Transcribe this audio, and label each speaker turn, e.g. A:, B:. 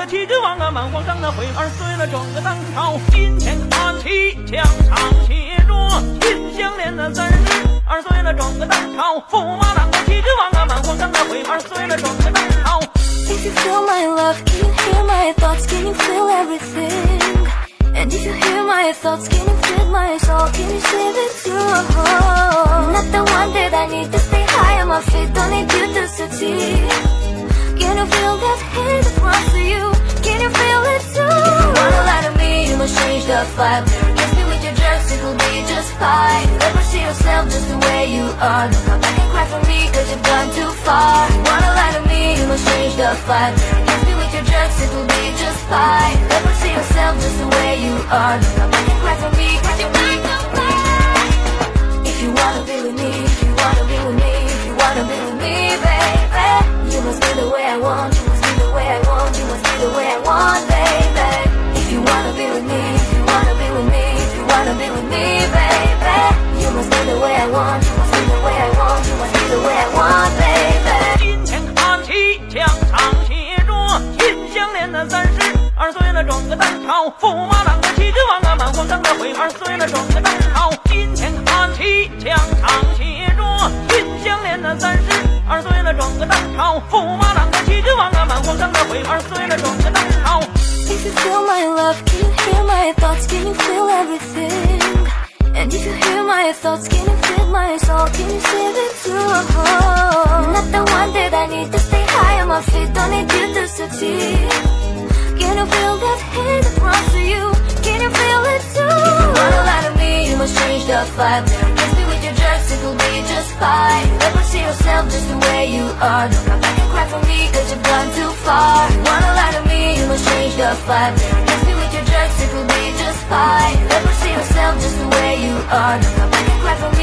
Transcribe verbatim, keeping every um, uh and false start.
A: 个七个王啊满皇上的回儿碎了整个当朝，金钱看齐墙上写着金项链的三十二碎了整个当朝，驸马郎的七个王啊满皇上的回儿碎了整个当朝。
B: If you feel my love, can you hear my thoughts? Can you feel everything? And if you hear my thoughts, can you feel my soul? Can you save it to a home? Not the one that I need to stay high on my feet. Don't need you to succeed. Can you feel that hate across to you? Can you feel it too? If you wanna lie to me, you must change the vibe. Kiss me with your jerks, it will be just fine. Never see yourself just the way you are. Don't come back and cry for me, cause you've gone too far. If you wanna lie to me, you must change the vibe. Kiss me with your jerks, it will be just fine. Never see yourself just the way you are. Don't come back and cry for me, cause you've gone too far. If you wanna be with me, if you wanna be with me, if you wanna be with me, baby, you must be the way I want, you must be the way I want, you must be the way I want, baby. If you wanna be with me, if you wanna be with me, if you wanna be with me, baby, you must be the way I want, you must be the way I want, you must be the way I want, baby.
A: 金钱看齐墙上写着金项链的三十二碎了整个当朝，驸马郎的七个王啊满皇上的回儿碎了整个当朝。金钱看齐墙上写着金项链的三十二碎了整个当朝，驸马郎的七个王啊满皇上的回儿碎了整个当朝。
B: If you feel my love, can you hear my thoughts? Can you feel everything? And if you hear my thoughts, can you feel my soul? Can you save it to a home? Not the one that I need to stay high on my feet. Don't need you to succeed. Can you feel that hate across to you? Can you feel it too? If you wanna lie to me, you must change the vibe. Kiss me with your jerks, it will be just fine. Never see yourself just the way you are. Don't come back and cry for me, cause you've gone too far. If you wanna lie to me, you must change the vibe. Kiss me with your jerks, it will be just fine. Never see yourself just the way you are. Don't come back and cry for me.